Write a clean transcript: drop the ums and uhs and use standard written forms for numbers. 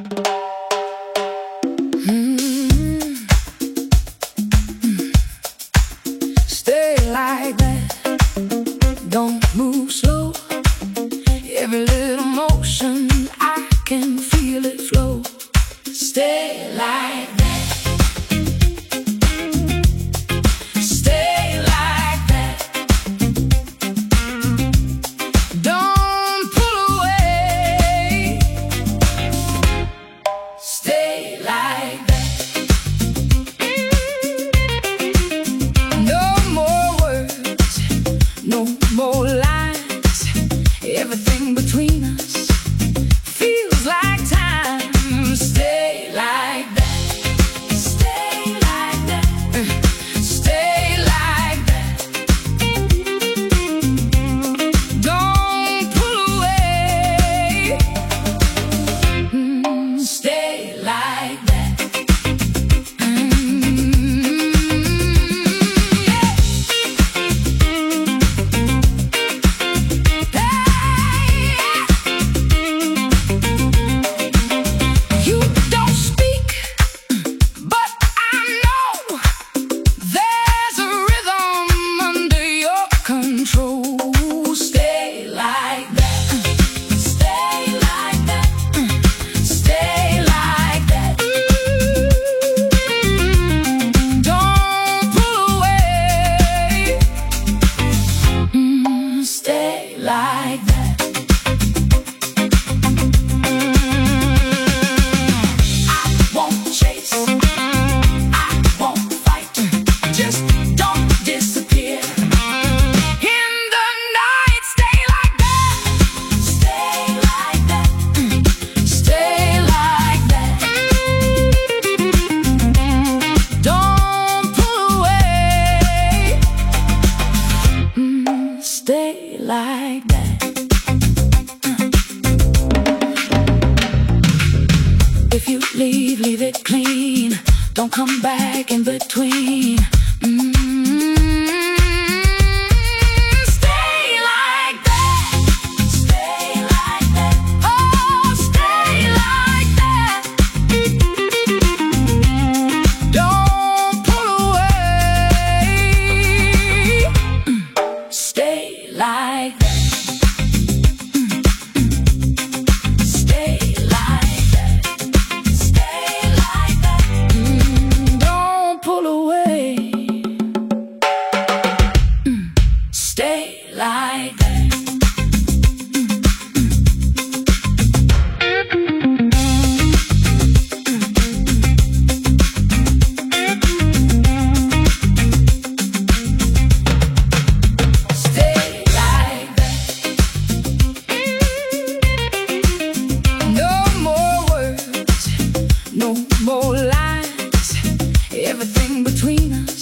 Mm. Stay like that, don't move slow. Every little motion, I can feel it flow. Stay like that. Stay like that. Don't pull away. Stay like that. No more words, no more lines. Everything between us feels like time. Stay like that. Stay like that. Stay like that. Don't pull away. Stay like that. You don't speak, but I know there's a rhythm under your control. Stay like that. Stay like that. Stay like that. Don't pull away. Stay like that. I won't chase, I won't fight. Just don't disappear in the night. Stay like that. Stay like that. Stay like that. Don't pull away. Stay like that. If you leave, leave it clean. Don't come back in between. Stay like that. Stay like that. Oh, stay like that. Don't pull away. Stay like that. Stay like that. Stay like that. Don't pull away. Stay like that. Stay like that. No more words, no more lines. Everything between us